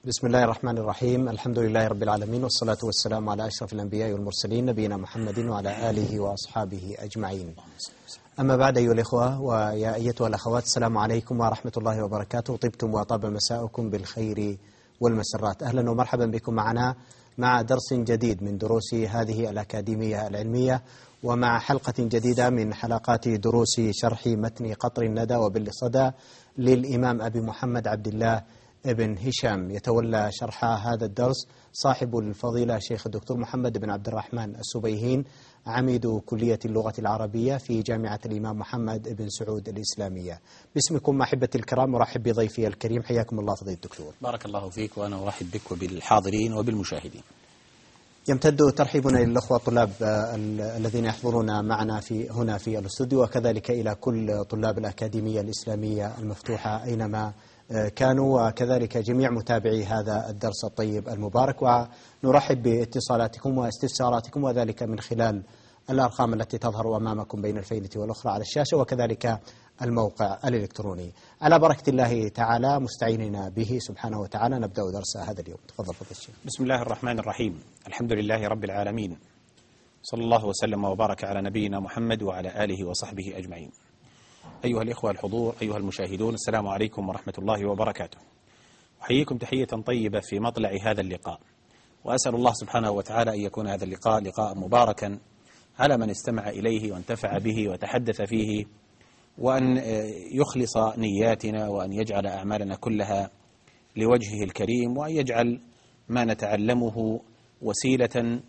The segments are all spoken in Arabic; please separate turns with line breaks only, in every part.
بسم الله الرحمن الرحيم. الحمد لله رب العالمين، والصلاة والسلام على أشرف الأنبياء والمرسلين نبينا محمد وعلى آله وأصحابه أجمعين. أما بعد، أيها الإخوة ويا أيتها الأخوات، السلام عليكم ورحمة الله وبركاته. طبتم وطاب مساؤكم بالخير والمسرات. أهلا ومرحبا بكم معنا مع درس جديد من دروس هذه الأكاديمية العلمية، ومع حلقة جديدة من حلقات دروس شرح متن قطر الندى وبالصدى للإمام أبي محمد عبد الله ابن هشام. يتولى شرح هذا الدرس صاحب الفضيلة شيخ الدكتور محمد بن عبد الرحمن السبيهين، عميد كلية اللغة العربية في جامعة الإمام محمد بن سعود الإسلامية. باسمكم أحبتي الكرام أرحب بضيفي الكريم، حياكم الله فضيلة الدكتور.
بارك الله فيك، وأنا أرحب بك وبالحاضرين وبالمشاهدين.
يمتد ترحيبنا للأخوة الطلاب الذين يحضرون معنا هنا في الاستوديو، وكذلك إلى كل طلاب الأكاديمية الإسلامية المفتوحة أينما كانوا، وكذلك جميع متابعي هذا الدرس الطيب المبارك. ونرحب باتصالاتكم واستفساراتكم، وذلك من خلال الأرقام التي تظهر أمامكم بين الفينة والأخرى على الشاشة، وكذلك الموقع الإلكتروني. على بركة الله تعالى مستعيننا به سبحانه وتعالى نبدأ درس هذا اليوم. تفضل فضل الشيخ.
بسم الله الرحمن الرحيم. الحمد لله رب العالمين، صلى الله وسلم وبارك على نبينا محمد وعلى آله وصحبه أجمعين. أيها الإخوة الحضور، أيها المشاهدون، السلام عليكم ورحمة الله وبركاته. أحييكم تحية طيبة في مطلع هذا اللقاء، وأسأل الله سبحانه وتعالى أن يكون هذا اللقاء لقاء مباركا على من استمع إليه وانتفع به وتحدث فيه، وأن يخلص نياتنا، وأن يجعل أعمالنا كلها لوجهه الكريم، وأن يجعل ما نتعلمه وسيلة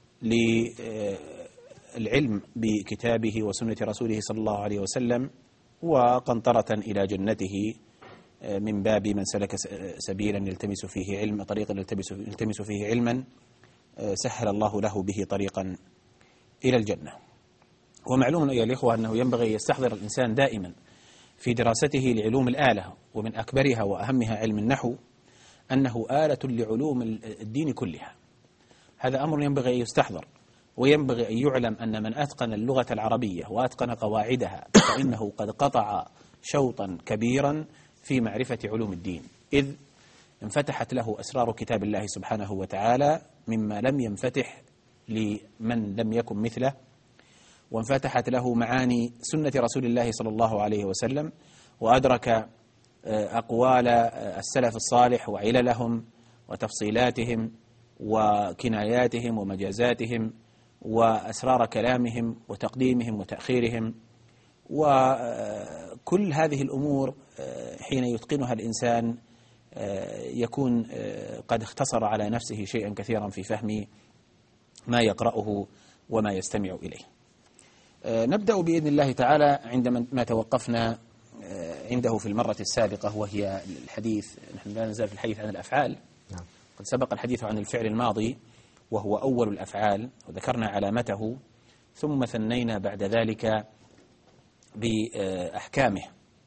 للعلم بكتابه وسنة رسوله صلى الله عليه وسلم، وقنطرة إلى جنته من باب من سلك سبيلا يلتمس فيه علم طريقا يلتمس فيه علما سهل الله له به طريقا إلى الجنة. ومعلوم أيها الإخوة أنه ينبغي يستحضر الإنسان دائما في دراسته لعلوم الآلة، ومن أكبرها وأهمها علم النحو، أنه آلة لعلوم الدين كلها. هذا أمر ينبغي أن يستحضر، وينبغي أن يعلم أن من أتقن اللغة العربية وأتقن قواعدها فإنه قد قطع شوطا كبيرا في معرفة علوم الدين، إذ انفتحت له أسرار كتاب الله سبحانه وتعالى مما لم ينفتح لمن لم يكن مثله، وانفتحت له معاني سنة رسول الله صلى الله عليه وسلم، وأدرك أقوال السلف الصالح وعللهم وتفصيلاتهم وكناياتهم ومجازاتهم وأسرار كلامهم وتقديمهم وتأخيرهم. وكل هذه الأمور حين يتقنها الإنسان يكون قد اختصر على نفسه شيئا كثيرا في فهم ما يقرأه وما يستمع إليه. نبدأ بإذن الله تعالى عندما توقفنا عنده في المرة السابقة، وهي الحديث، نحن لا نزال في الحديث عن الأفعال. قد سبق الحديث عن الفعل الماضي وهو أول الأفعال، وذكرنا علامته، ثم ثنينا بعد ذلك بأحكامه،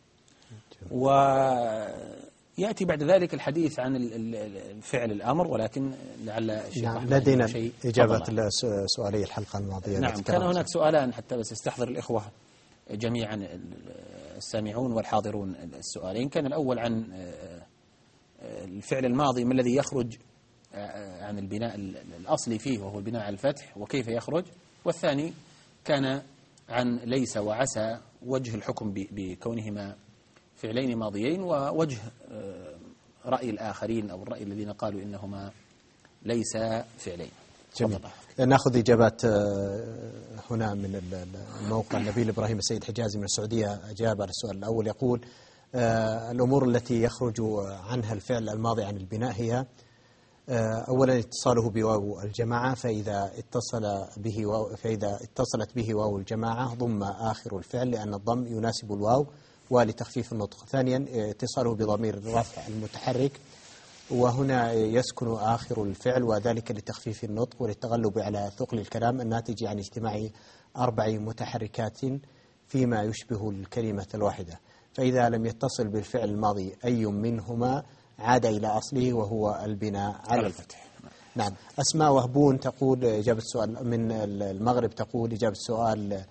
ويأتي بعد ذلك الحديث عن الفعل الأمر، ولكن لعل
لدينا إجابة سؤالي الحلقة الماضية.
نعم، كان هناك سؤالان حتى بس يستحضر الإخوة جميعا السامعون والحاضرون السؤالين. كان الأول عن الفعل الماضي، ما الذي يخرج عن البناء الأصلي فيه وهو البناء على الفتح وكيف يخرج، والثاني كان عن ليس وعسى، وجه الحكم بكونهما فعلين ماضيين، ووجه رأي الآخرين أو الرأي الذين قالوا إنهما ليس فعلين.
جميل. نأخذ إجابات هنا من الموقع. نبيل إبراهيم السيد حجازي من السعودية أجاب على السؤال الأول، يقول الأمور التي يخرج عنها الفعل الماضي عن البناء هي أولا اتصاله بواو الجماعة، فإذا اتصلت به واو الجماعة ضم آخر الفعل لأن الضم يناسب الواو ولتخفيف النطق. ثانيا اتصاله بضمير الرفع المتحرك، وهنا يسكن آخر الفعل، وذلك لتخفيف النطق وللتغلب على ثقل الكلام الناتج عن اجتماع 4 متحركات فيما يشبه الكلمة الواحدة. فإذا لم يتصل بالفعل الماضي أي منهما عاد إلى أصله وهو البناء على الفتح. نعم. أسماء وهبون تقول إجابة السؤال من المغرب، تقول إجابة السؤال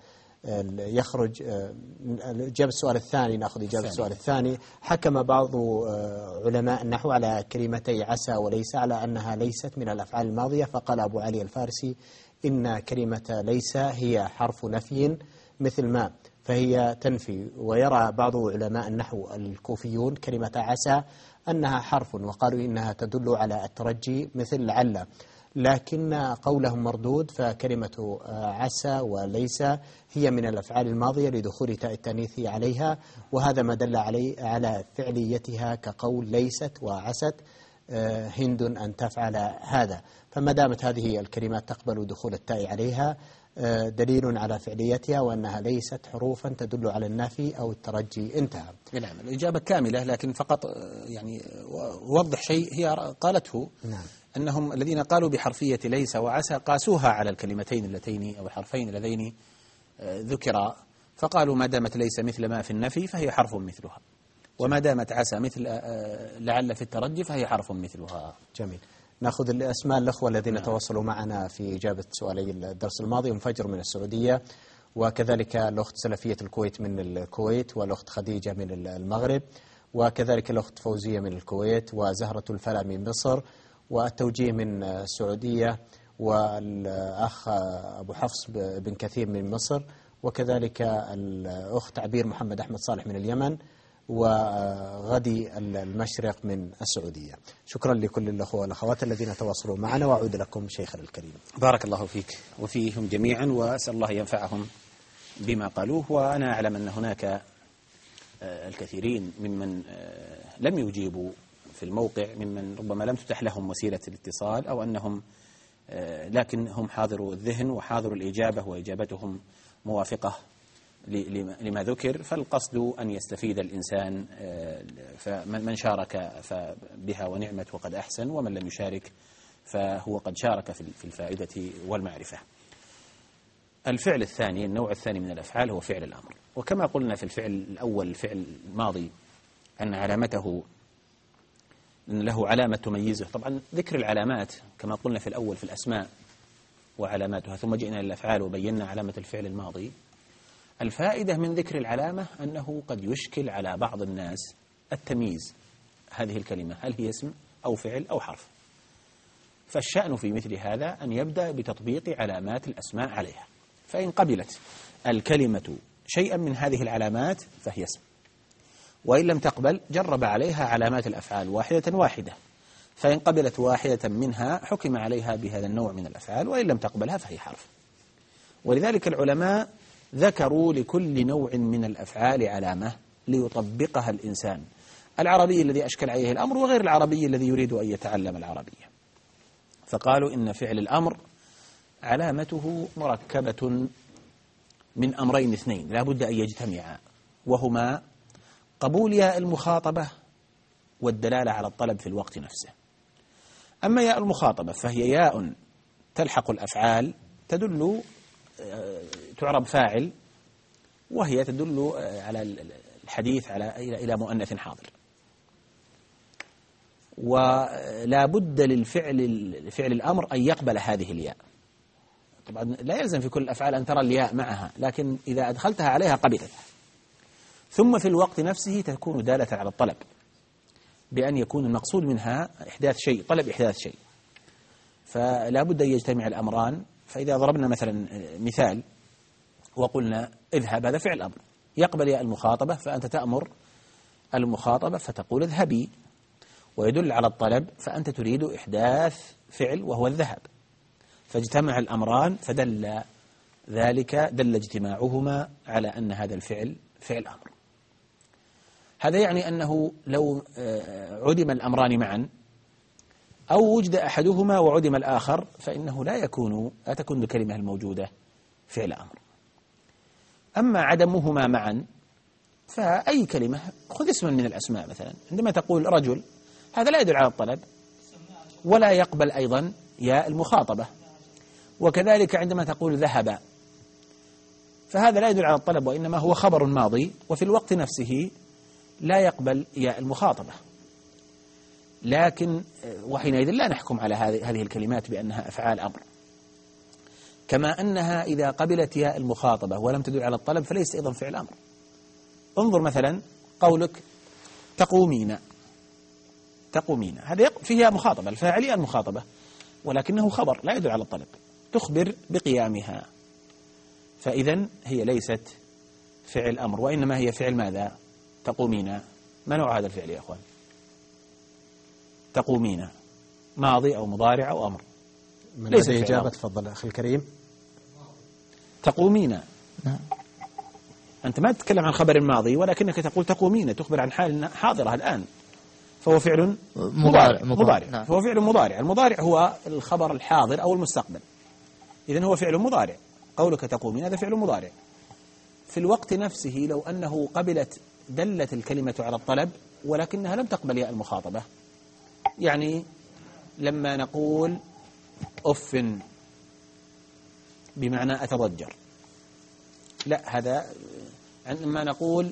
يخرج. إجابة السؤال الثاني، نأخذ إجابة السؤال الثاني. حكم بعض علماء النحو على كلمتي عسى وليس على أنها ليست من الأفعال الماضية، فقال أبو علي الفارسي إن كلمة ليس هي حرف نفي مثل ما، فهي تنفي. ويرى بعض علماء النحو الكوفيون كلمة عسى أنها حرف، وقالوا إنها تدل على الترجي مثل لعل، لكن قولهم مردود، فكلمة عسى وليس هي من الأفعال الماضية لدخول تاء التانيث عليها، وهذا ما دل على فعليتها، كقول ليست وعست هند أن تفعل هذا. فما دامت هذه الكلمات تقبل دخول التاء عليها دليل على فعليتها وأنها ليست حروفا تدل على النفي أو الترجي. انتهى.
نعم، الإجابة كاملة، لكن فقط يعني وضح شيء هي قالته.
نعم.
أنهم الذين قالوا بحرفية ليس وعسى قاسوها على الكلمتين اللتين أو الحرفين اللذين ذكرا، فقالوا ما دامت ليس مثل ما في النفي فهي حرف مثلها، وما دامت عسى مثل لعل في الترجي فهي حرف مثلها.
جميل. نأخذ الأسماء الأخوة الذين تواصلوا معنا في إجابة سؤالي الدرس الماضي. مفجر من السعودية، وكذلك الأخت سلفية الكويت من الكويت، والأخت خديجة من المغرب، وكذلك الأخت فوزية من الكويت، وزهرة الفلا من مصر، والتوجيه من السعودية، والأخ أبو حفص بن كثير من مصر، وكذلك الأخت عبير محمد أحمد صالح من اليمن، وغدي المشرق من السعودية. شكرا لكل الأخوة والأخوات الذين تواصلوا معنا، وأعود لكم شيخنا الكريم.
بارك الله فيك وفيهم جميعا، وأسأل الله ينفعهم بما قالوه. وأنا أعلم أن هناك الكثيرين ممن لم يجيبوا في الموقع، ممن ربما لم تتح لهم وسيلة الاتصال، أو أنهم لكن هم حاضروا الذهن وحاضروا الإجابة وإجابتهم موافقة لما ذكر. فالقصد أن يستفيد الإنسان، فمن شارك فبها ونعمت وقد أحسن، ومن لم يشارك فهو قد شارك في الفائدة والمعرفة. الفعل الثاني، النوع الثاني من الأفعال، هو فعل الأمر. وكما قلنا في الفعل الأول، الفعل الماضي، أن علامته له علامة تميزه. طبعا ذكر العلامات كما قلنا في الأول في الأسماء وعلاماتها، ثم جئنا للأفعال وبينا علامة الفعل الماضي. الفائدة من ذكر العلامة أنه قد يشكل على بعض الناس التمييز، هذه الكلمة هل هي اسم أو فعل أو حرف؟ فالشأن في مثل هذا أن يبدأ بتطبيق علامات الأسماء عليها، فإن قبلت الكلمة شيئا من هذه العلامات فهي اسم، وإن لم تقبل جرب عليها علامات الأفعال واحدة واحدة، فإن قبلت واحدة منها حكم عليها بهذا النوع من الأفعال، وإن لم تقبلها فهي حرف. ولذلك العلماء ذكروا لكل نوع من الأفعال علامة ليطبقها الإنسان، العربي الذي أشكل عليه الأمر وغير العربي الذي يريد أن يتعلم العربية. فقالوا إن فعل الأمر علامته مركبة من أمرين اثنين لا بد أن يجتمعا، وهما قبول ياء المخاطبة والدلالة على الطلب في الوقت نفسه. أما ياء المخاطبة فهي ياء تلحق الأفعال، تدل تعرب فاعل، وهي تدل على الحديث إلى مؤنث حاضر. ولا بد لفعل الأمر أن يقبل هذه الياء. طبعا لا يلزم في كل الأفعال أن ترى الياء معها، لكن إذا أدخلتها عليها قبلتها. ثم في الوقت نفسه تكون دالة على الطلب، بأن يكون المقصود منها إحداث شيء، طلب إحداث شيء. فلا بد أن يجتمع الأمران. فإذا ضربنا مثلا مثال وقلنا اذهب، هذا فعل أمر يقبل ياء المخاطبة، فأنت تأمر المخاطبة فتقول اذهبي، ويدل على الطلب، فأنت تريد إحداث فعل وهو الذهاب، فاجتمع الأمران، فدل ذلك دل اجتماعهما على أن هذا الفعل فعل أمر. هذا يعني أنه لو عدم الأمران معا أو وجد أحدهما وعدم الآخر فإنه لا تكون الكلمة الموجودة فعل أمر. أما عدمهما معا فأي كلمة، خذ اسما من الأسماء مثلا، عندما تقول رجل هذا لا يدل على الطلب ولا يقبل أيضا ياء المخاطبة، وكذلك عندما تقول ذهب فهذا لا يدل على الطلب وإنما هو خبر ماضي، وفي الوقت نفسه لا يقبل ياء المخاطبة. وحينئذ لا نحكم على هذه الكلمات بأنها أفعال أمر. كما أنها إذا قبلت ياء المخاطبة ولم تدل على الطلب فليس أيضا فعل أمر. انظر مثلا قولك تقومين، تقومين هذا فيه ياء مخاطبة، الفاعل ياء المخاطبة، ولكنه خبر لا يدل على الطلب، تخبر بقيامها، فإذا هي ليست فعل أمر، وإنما هي فعل ماذا؟ تقومين. ما نوع هذا الفعل يا أخوان؟ تقومين ماضي أو مضارع أو أمر؟
ليس إجابة. تفضل أخي الكريم.
تقومين. أنت ما تتكلم عن خبر ماضي، ولكنك تقول تقومين، تخبر عن حال حاضرة الآن، فهو فعل مضارع. نعم. فهو فعل مضارع. المضارع هو الخبر الحاضر أو المستقبل، إذن هو فعل مضارع. قولك تقومين هذا فعل مضارع. في الوقت نفسه لو أنه دلت الكلمة على الطلب ولكنها لم تقبل ياء المخاطبة، يعني لما نقول أف بمعنى أتضجر، لا، هذا عندما نقول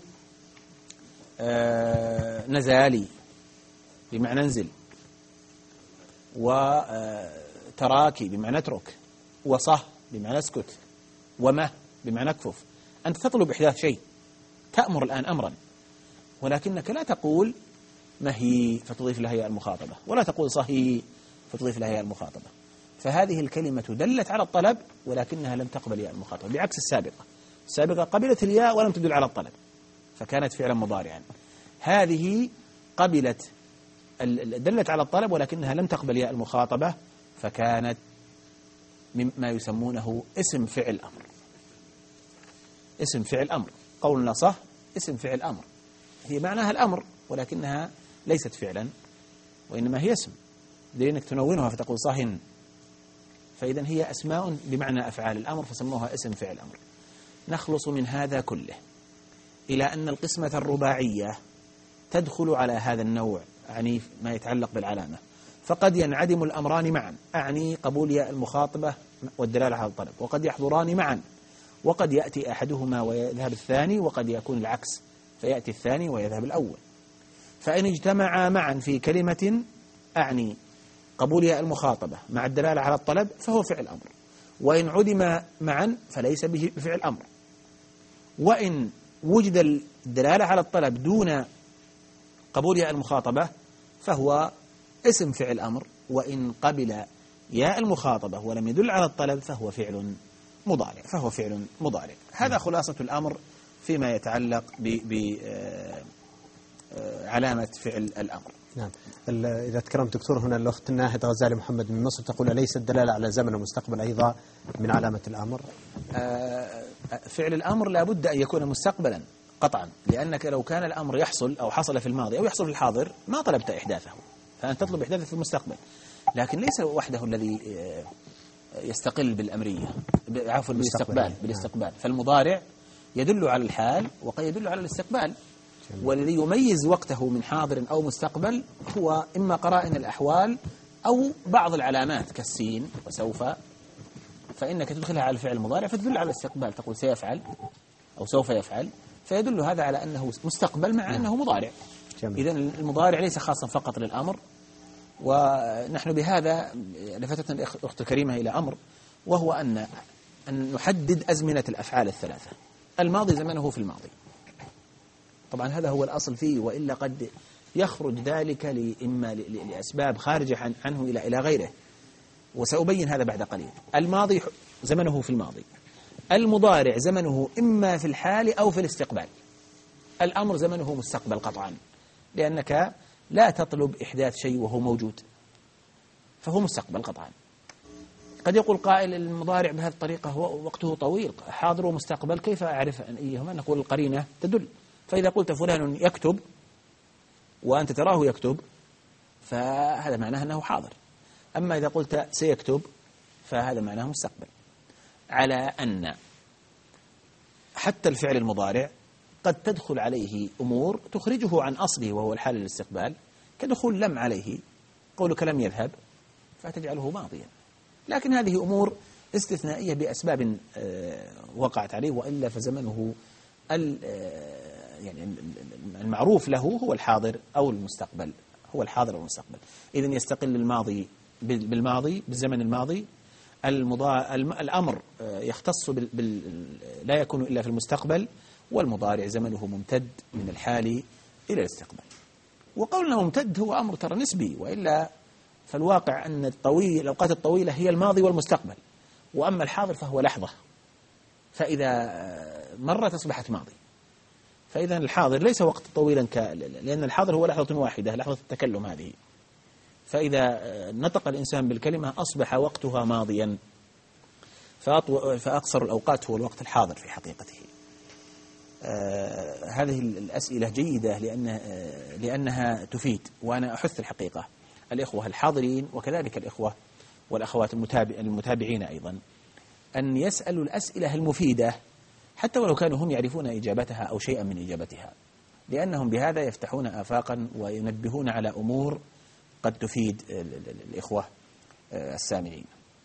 نزالي بمعنى انزل، وتراكي بمعنى اترك، وصه بمعنى اسكت، ومه بمعنى اكفف. أنت تطلب إحداث شيء، تأمر الآن أمرا، ولكنك لا تقول مهي فتضيف لها ياء المخاطبة، ولا تقول صهي فتضيف لها ياء المخاطبة، فهذه الكلمة دلت على الطلب ولكنها لم تقبل ياء المخاطبة، بعكس السابقة قبلت الياء ولم تدل على الطلب فكانت فعلا مضارعا. هذه دلت على الطلب ولكنها لم تقبل ياء المخاطبة فكانت مما يسمونه اسم فعل أمر. اسم فعل أمر، قولنا صح اسم فعل أمر، هي معناها الأمر ولكنها ليست فعلا وإنما هي اسم، لأنك تنونها فتقول صهن، فإذا هي أسماء بمعنى أفعال الأمر فسموها اسم فعل أمر. نخلص من هذا كله إلى أن القسمة الرباعية تدخل على هذا النوع، يعني ما يتعلق بالعلامة، فقد ينعدم الأمران معا، أعني قبول ياء المخاطبة والدلالة على الطلب، وقد يحضران معا، وقد يأتي أحدهما ويذهب الثاني، وقد يكون العكس فيأتي الثاني ويذهب الأول. فإن اجتمعا معا في كلمة أعني قبول ياء المخاطبة مع الدلالة على الطلب فهو فعل أمر، وإن عدم معا فليس به بفعل أمر، وإن وجد الدلالة على الطلب دون قبول ياء المخاطبة فهو اسم فعل أمر، وإن قبل ياء المخاطبة ولم يدل على الطلب فهو فعل مضارع. هذا خلاصة الأمر فيما يتعلق بعلامة فعل الأمر.
نعم. إذا تكرمت دكتور، هنا الأخت ناهد غزالي محمد من مصر تقول أليس الدلالة على زمن ومستقبل أيضا من علامة الأمر؟
فعل الأمر لا بد أن يكون مستقبلا قطعا، لأنك لو كان الأمر يحصل أو حصل في الماضي أو يحصل في الحاضر ما طلبت إحداثه، فأنت تطلب إحداثه في المستقبل، لكن ليس وحده الذي يستقل بالأمرية، عفوا بالاستقبال. فالمضارع يدل على الحال وقد يدل على الاستقبال، والذي يميز وقته من حاضر أو مستقبل هو إما قرائن الأحوال أو بعض العلامات كالسين وسوف، فإنك تدخلها على الفعل المضارع فتدل على الاستقبال، تقول سيفعل أو سوف يفعل، فيدل هذا على أنه مستقبل مع أنه مضارع. إذن المضارع ليس خاصا فقط للأمر. ونحن بهذا لفتتنا الأخت الكريمة إلى أمر، وهو أن نحدد أزمنة الأفعال الثلاثة. الماضي زمنه في الماضي، طبعا هذا هو الأصل فيه، وإلا قد يخرج ذلك إما لأسباب خارجة عنه إلى غيره، وسأبين هذا بعد قليل. الماضي زمنه في الماضي، المضارع زمنه إما في الحال أو في الاستقبال، الأمر زمنه مستقبل قطعا، لأنك لا تطلب إحداث شيء وهو موجود، فهو مستقبل قطعا. قد يقول قائل المضارع بهذه الطريقة هو وقته طويل، حاضر ومستقبل، كيف أعرف أن أيهما؟ نقول القرينة تدل، فإذا قلت فلان يكتب وأنت تراه يكتب فهذا معناه أنه حاضر، أما إذا قلت سيكتب فهذا معناه مستقبل. على أن حتى الفعل المضارع قد تدخل عليه أمور تخرجه عن أصله وهو الحال الاستقبال، كدخول لم عليه، قولك لم يذهب فتجعله ماضيا، لكن هذه أمور استثنائية بأسباب وقعت عليه، وإلا فزمنه يعني المعروف له هو الحاضر أو المستقبل، هو الحاضر أو المستقبل. إذن يستقل الماضي بالماضي بالزمن الماضي، الأمر يختص لا يكون إلا في المستقبل، والمضارع زمنه ممتد من الحال إلى الاستقبال. وقولنا ممتد هو أمر ترى نسبي، وإلا فالواقع أن الأوقات الطويلة هي الماضي والمستقبل، وأما الحاضر فهو لحظة، فإذا مرت أصبحت ماضي. فإذا الحاضر ليس وقت طويلا لأن الحاضر هو لحظة واحدة، لحظة التكلم هذه. فإذا نطق الإنسان بالكلمة أصبح وقتها ماضيا، فأقصر الأوقات هو الوقت الحاضر في حقيقته. هذه الأسئلة جيدة لأنها تفيد، وأنا أحث الحقيقة الإخوة الحاضرين وكذلك الإخوة والأخوات المتابعين أيضا أن يسألوا الأسئلة المفيدة، حتى ولو كانوا هم يعرفون إجابتها أو شيئا من إجابتها، لأنهم بهذا يفتحون آفاقا وينبهون على أمور قد تفيد الإخوة السامعين.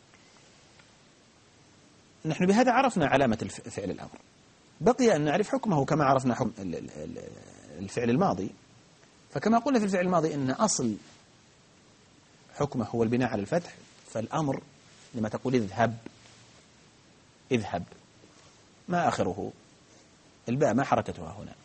نحن بهذا عرفنا علامة فعل الأمر، بقي أن نعرف حكمه كما عرفنا حكم الفعل الماضي. فكما قلنا في الفعل الماضي إن أصل حكمه هو البناء على الفتح، فالأمر لما تقول اذهب ما آخره الباء، ما حركتها هنا؟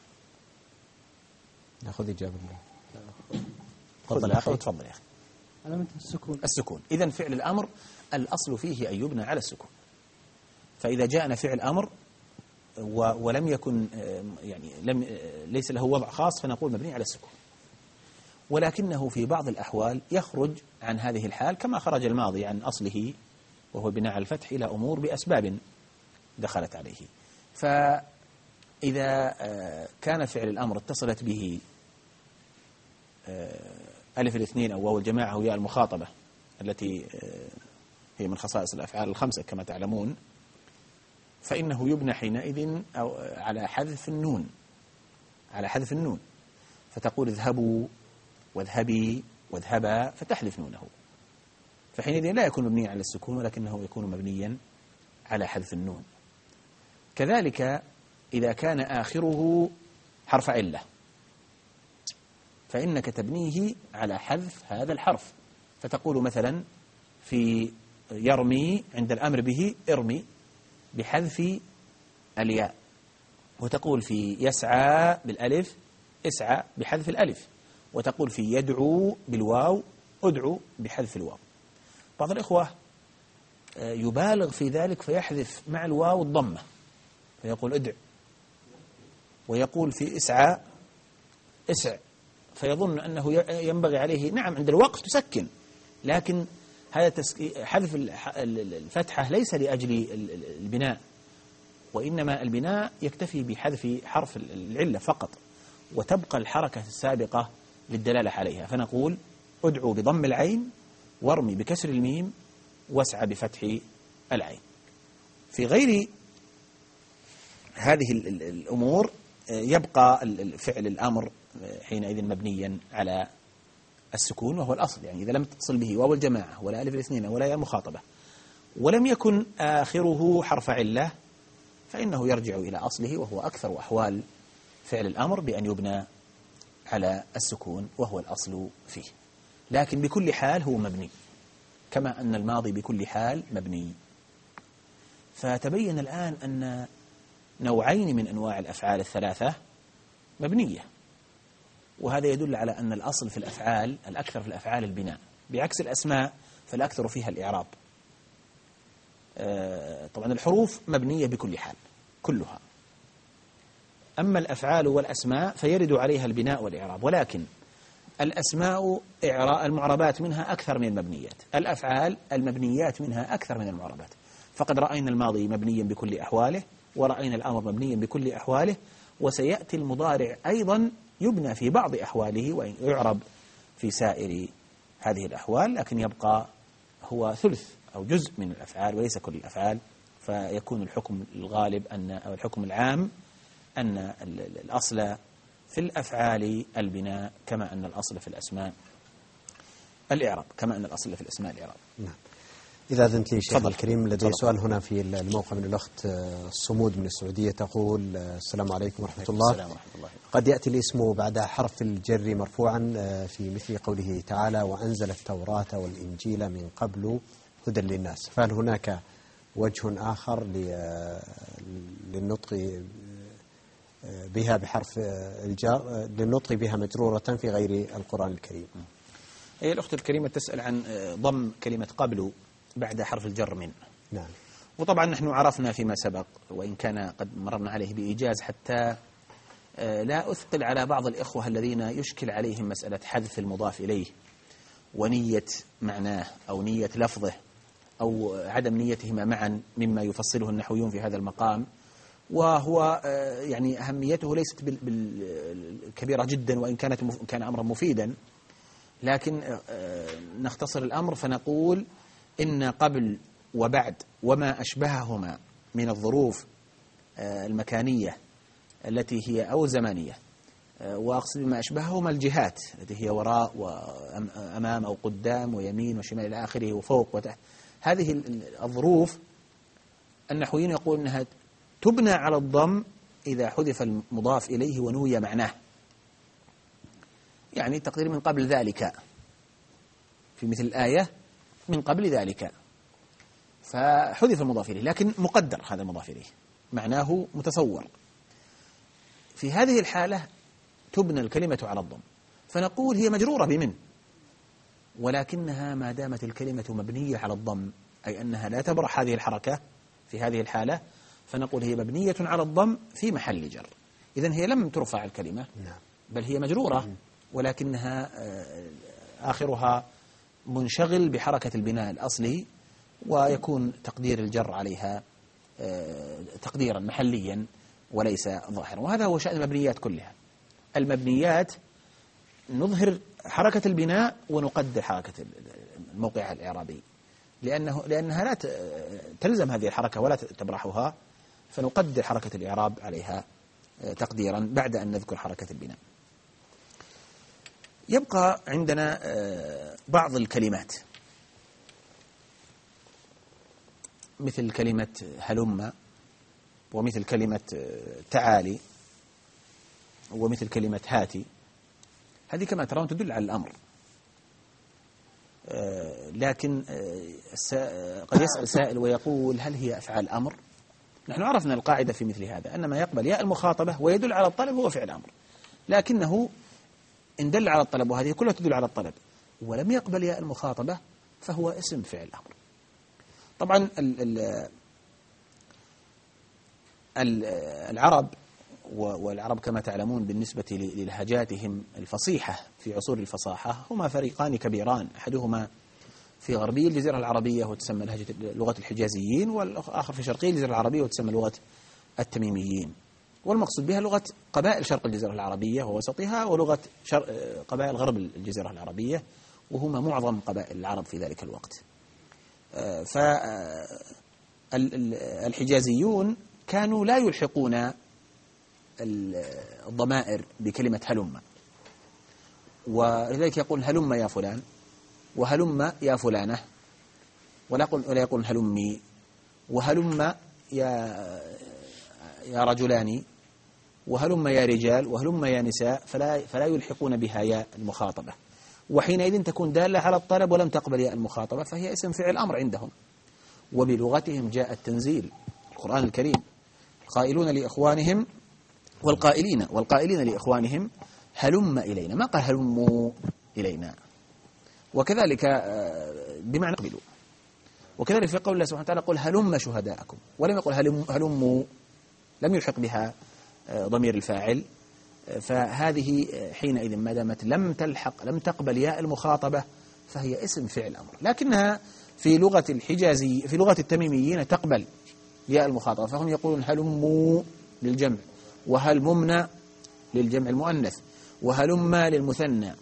نأخذ إجابة.
تفضل يا أخي. تفضل يا أخي.
علامة السكون.
إذن فعل الأمر الأصل فيه أن يبنى على السكون. فإذا جاءنا فعل أمر ولم يكن ليس له وضع خاص فنقول مبني على السكون، ولكنه في بعض الأحوال يخرج عن هذه الحال، كما خرج الماضي عن أصله وهو البناء على الفتح إلى أمور بأسباب دخلت عليه. فإذا كان فعل الأمر اتصلت به ألف الاثنين أو واو الجماعة وياء المخاطبة التي هي من خصائص الأفعال الخمسة كما تعلمون، فإنه يبنى حينئذ أو على حذف النون، فتقول اذهبوا واذهبي واذهبا فتحذف نونه، فحينئذ لا يكون مبنيا على السكون ولكنه يكون مبنيا على حذف النون. كذلك إذا كان آخره حرف علة فإنك تبنيه على حذف هذا الحرف، فتقول مثلا في يرمي عند الأمر به ارمي بحذف الياء، وتقول في يسعى بالألف اسعى بحذف الألف، وتقول في يدعو بالواو ادعو بحذف الواو. بعض الإخوة يبالغ في ذلك فيحذف مع الواو الضمة فيقول ادع، ويقول في اسعى اسع، فيظن أنه ينبغي عليه نعم عند الوقف تسكن، لكن هذا حذف الفتحة ليس لأجل البناء، وإنما البناء يكتفي بحذف حرف العلة فقط، وتبقى الحركة السابقة للدلالة عليها، فنقول ادعو بضم العين وارمي بكسر الميم واسعى بفتح العين. في غير هذه الأمور يبقى فعل الأمر حينئذ مبنيا على السكون وهو الأصل، يعني إذا لم تتصل به واو الجماعة ولا ألف الاثنين ولا ياء المخاطبة ولم يكن آخره حرف علة فإنه يرجع إلى أصله، وهو أكثر أحوال فعل الأمر بأن يبنى على السكون وهو الأصل فيه، لكن بكل حال هو مبني، كما أن الماضي بكل حال مبني. فتبين الآن أن نوعين من أنواع الأفعال الثلاثة مبنية، وهذا يدل على أن الأصل في الأفعال الأكثر في الأفعال البناء، بعكس الأسماء فالأكثر فيها الإعراب. طبعا الحروف مبنية بكل حال كلها، أما الأفعال والأسماء فيرد عليها البناء والإعراب، ولكن الأسماء المعربات منها أكثر من المبنيات، الأفعال المبنيات منها أكثر من المعربات. فقد رأينا الماضي مبنيا بكل أحواله، ورأينا الأمر مبنيا بكل أحواله، وسيأتي المضارع أيضا يبنى في بعض أحواله وإن يعرب في سائر هذه الأحوال، لكن يبقى هو ثلث أو جزء من الأفعال وليس كل الأفعال. فيكون الحكم الغالب أو الحكم العام أن الأصل في الأفعال البناء، كما أن الأصل في الأسماء الإعراب،
نعم. إذا أذنت لي شيخ الكريم، لدي سؤال هنا في الموقع من الأخت صمود من السعودية، تقول السلام عليكم ورحمة الله.
السلام ورحمة الله.
قد يأتي الاسم بعد حرف الجر مرفوعا في مثل قوله تعالى وأنزل التوراة والإنجيل من قبل هدى للناس. فهل هناك وجه آخر للنطق بها بحرف الجر، للنطق بها مجرورة في غير القرآن الكريم؟
هي الأخت الكريمة تسأل عن ضم كلمة قبل بعد حرف الجر من.
نعم.
وطبعا نحن عرفنا فيما سبق، وإن كان قد مررنا عليه بإيجاز حتى لا أثقل على بعض الإخوة الذين يشكل عليهم مسألة حذف المضاف إليه ونية معناه أو نية لفظه أو عدم نيتهما معا، مما يفصله النحويون في هذا المقام، وهو يعني أهميته ليست كبيرة جدا، وإن كان أمرا مفيدا، لكن نختصر الأمر فنقول إن قبل وبعد وما أشبههما من الظروف المكانية التي هي أو الزمانية، وأقصد بما أشبههما الجهات التي هي وراء وأمام أو قدام ويمين وشمال إلى آخره وفوق وتحت، هذه الظروف النحويين يقول أنها تبنى على الضم إذا حذف المضاف إليه ونوي معناه. يعني تقدير من قبل ذلك في مثل الآية من قبل ذلك، فحذف المضاف إليه لكن مقدر هذا المضاف إليه، معناه متصور. في هذه الحالة تبنى الكلمة على الضم، فنقول هي مجرورة بمن، ولكنها ما دامت الكلمة مبنية على الضم، أي أنها لا تبرح هذه الحركة في هذه الحالة، فنقول هي مبنية على الضم في محل جر. إذن هي لم ترفع الكلمة، بل هي مجرورة، ولكنها آخرها منشغل بحركة البناء الأصلي، ويكون تقدير الجر عليها تقديرا محليا وليس ظاهرا. وهذا هو شأن المبنيات كلها. المبنيات نظهر حركة البناء ونقدر حركة الموقع الإعرابي، لأنها لا تلزم هذه الحركة ولا تبرحها، فنقدر حركة الإعراب عليها تقديرا بعد أن نذكر حركة البناء. يبقى عندنا بعض الكلمات مثل كلمة هلم، ومثل كلمة تعالي، ومثل كلمة هاتي. هذه كما ترون تدل على الأمر، لكن قد يسأل سائل ويقول هل هي أفعال أمر؟ نحن عرفنا القاعدة في مثل هذا أن ما يقبل ياء المخاطبة ويدل على الطلب هو فعل أمر، لكنه إن دل على الطلب، وهذه كلها تدل على الطلب، ولم يقبل ياء المخاطبة فهو اسم فعل أمر. طبعا العرب، والعرب كما تعلمون بالنسبة للهجاتهم الفصيحة في عصور الفصاحة هما فريقان كبيران، أحدهما في غربي الجزيرة العربية وتسمى لغة الحجازيين، والآخر في شرقي الجزيرة العربية وتسمى لغة التميميين. والمقصود بها لغة قبائل شرق الجزيرة العربية ووسطها، ولغة قبائل غرب الجزيرة العربية، وهما معظم قبائل العرب في ذلك الوقت. فالحجازيون كانوا لا يلحقون الضمائر بكلمة هلم، ولذلك يقول هلم يا فلان، وهلم يا فلانة، ولا يقول هلمي، وهلم يا رجلان، وهلم يا رجال، وهلم يا نساء، فلا يلحقون بها ياء المخاطبة، وحينئذ تكون دالة على الطلب ولم تقبل ياء المخاطبة، فهي اسم فعل أمر عندهم. وبلغتهم جاء التنزيل القرآن الكريم، القائلون لإخوانهم والقائلين لإخوانهم هلم إلينا، ما قال هلموا إلينا. وكذلك بمعنى قبلوا. وكذلك في قول الله سبحانه وتعالى قل هلم شهداءكم، ولم يقل هلموا، لم يلحق بها ضمير الفاعل. فهذه حينئذ ما دامت لم تقبل ياء المخاطبة فهي اسم فعل أمر، لكنها في لغة الحجازي في لغة التميميين تقبل ياء المخاطبة، فهم يقولون هلموا للجمع، وهلممنا للجمع المؤنث، وهلما للمثنى،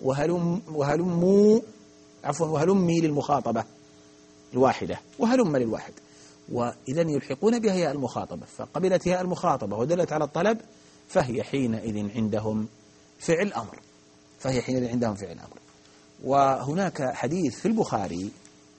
وهلمي للمخاطبة الواحدة، وهلم للواحد. وإذن يلحقون بها ياء المخاطبة، فقبلت ياء المخاطبة ودلت على الطلب، فهي حينئذ عندهم فعل أمر. وهناك حديث في البخاري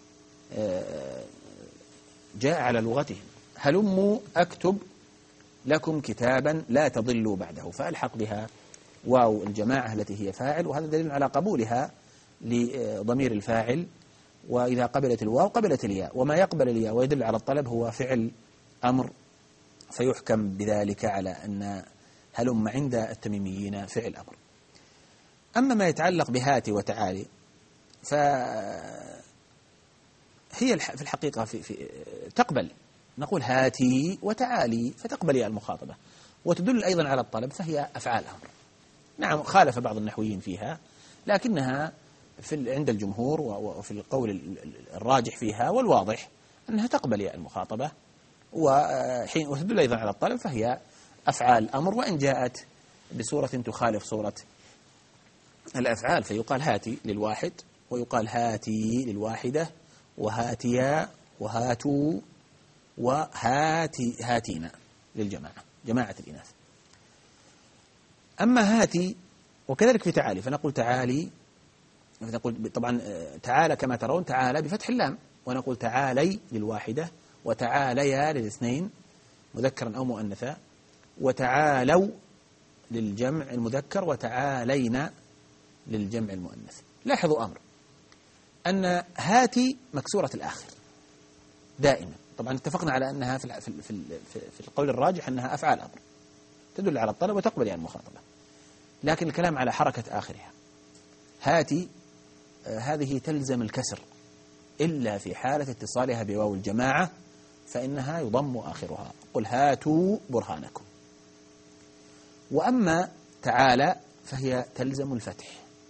جاء على لغتهم هلموا أكتب لكم كتابا لا تضلوا بعده، فألحق بها واو الجماعة التي هي فاعل، وهذا دليل على قبولها لضمير الفاعل وإذا قبلت الواو قبلت الياء، وما يقبل الياء ويدل على الطلب هو فعل أمر، فيحكم بذلك على أن هلم عند التميميين فعل أمر. أما ما يتعلق بهاتي وتعالي فهي في الحقيقة في تقبل، نقول هاتي وتعالي فتقبل ياء المخاطبة وتدل أيضا على الطلب، فهي أفعال أمر. نعم خالف بعض النحويين فيها، لكنها عند الجمهور وفي القول الراجح فيها والواضح أنها تقبل ياء المخاطبة وتدل أيضا على الطلب، فهي أفعال أمر، وإن جاءت بصورة تخالف صورة الأفعال، فيقال هاتي للواحد ويقال هاتي للواحدة وهاتيا وهاتوا هاتينا للجماعة، جماعة الإناث. أما هاتي وكذلك في تعالي، فنقول تعالي، فنقول طبعا تعالى كما ترون تعالى بفتح اللام، ونقول تعالي للواحدة وتعاليا للاثنين مذكرا أو مؤنثا، وتعالوا للجمع المذكر وتعالينا للجمع المؤنث. لاحظوا أمر أن هاتي مكسورة الآخر دائما، طبعا اتفقنا على أنها في القول الراجح أنها أفعال أمر تدل على الطلب وتقبل يعني المخاطبة، لكن الكلام على حركة آخرها. هاتي هذه تلزم الكسر إلا في حالة اتصالها بواو الجماعة، فإنها يضم آخرها، قل هاتوا برهانكم. وأما تعالى فهي تلزم الفتح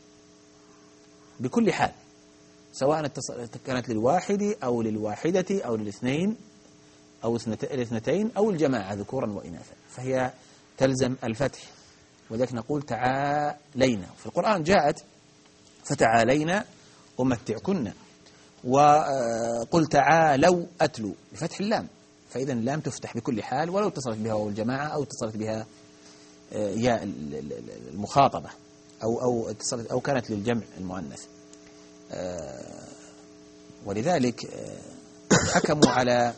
بكل حال، سواء كانت للواحد أو للواحدة أو للاثنين أو الاثنتين أو الجماعة ذكورا وإناثا، فهي تلزم الفتح. وذلك نقول تعالينا، في القرآن جاءت فتعالينا أمتعكن، وقل تعالوا أتلوا بفتح اللام، فإذا اللام تفتح بكل حال ولو اتصلت بها واو الجماعة أو اتصلت بها ياء المخاطبة أو اتصلت أو كانت للجمع المؤنث. ولذلك حكموا على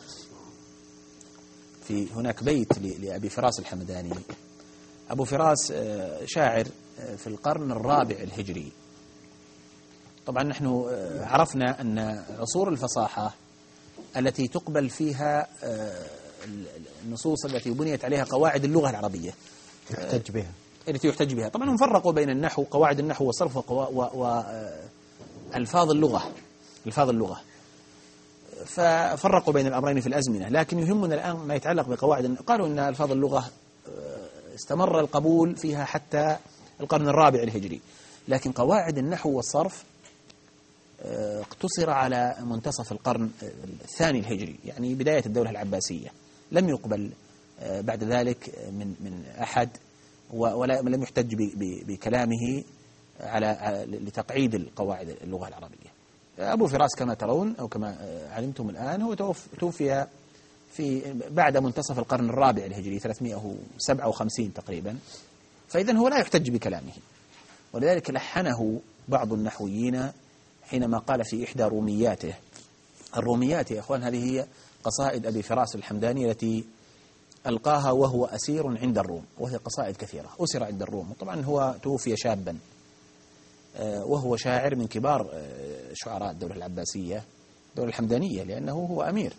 في هناك بيت لأبي فراس الحمداني. أبو فراس شاعر في القرن الرابع الهجري. طبعا نحن عرفنا أن عصور الفصاحة التي تقبل فيها النصوص التي بنيت عليها قواعد اللغة العربية التي يحتج بها. طبعا هم فرقوا بين النحو، قواعد النحو والصرف وألفاظ اللغة، ففرقوا بين الأمرين في الأزمنة. لكن يهمنا الآن ما يتعلق بقواعد. قالوا أن ألفاظ اللغة استمر القبول فيها حتى القرن الرابع الهجري، لكن قواعد النحو والصرف اقتصر على منتصف القرن الثاني الهجري، يعني بداية الدولة العباسية. لم يقبل بعد ذلك من أحد، ولم يحتج بكلامه على لتقعيد القواعد اللغة العربية. أبو فراس كما ترون أو كما علمتم الآن هو توفي في بعد منتصف القرن الرابع الهجري 357 تقريبا، فإذا هو لا يحتج بكلامه. ولذلك لحنه بعض النحويين حينما قال في إحدى رومياته. الروميات يا أخوان هذه هي قصائد أبي فراس الحمداني التي ألقاها وهو أسير عند الروم، وهي قصائد كثيرة. أسر عند الروم، وطبعا هو توفي شابا، وهو شاعر من كبار شعراء الدولة العباسية، الدولة الحمدانية، لأنه هو أمير.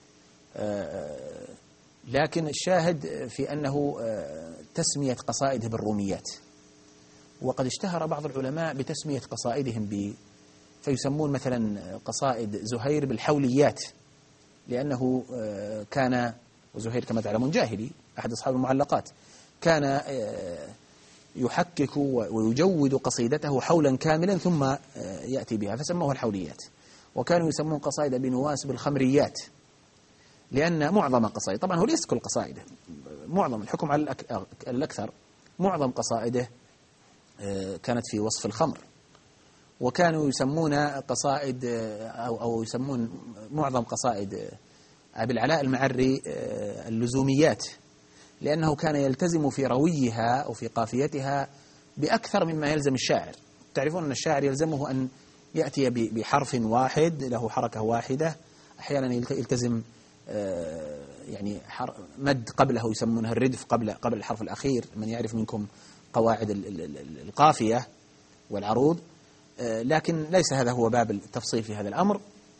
لكن الشاهد في أنه تسمية قصائده بالروميات، وقد اشتهر بعض العلماء بتسمية قصائدهم فيسمون مثلا قصائد زهير بالحوليات، لأنه كان، وزهير كما تعلمون جاهلي أحد أصحاب المعلقات، كان يحكك ويجود قصيدته حولا كاملا ثم يأتي بها، فسموه الحوليات. وكانوا يسمون قصائد أبي نواس بالخمريات، لأن معظم قصائد، طبعا هو ليس كل قصائده، معظم الحكم على الأكثر، معظم قصائده كانت في وصف الخمر. وكانوا يسمون قصائد أو يسمون معظم قصائد أبي العلاء المعري اللزوميات، لأنه كان يلتزم في رويها أو في قافيتها بأكثر مما يلزم الشاعر. تعرفون أن الشاعر يلزمه أن يأتي بحرف واحد له حركة واحدة، أحيانا يلتزم يعني مد قبله يسمونها الردف قبل الحرف الأخير، من يعرف منكم قواعد القافية والعروض. لكن ليس هذا هو باب التفصيل في هذا الأمر،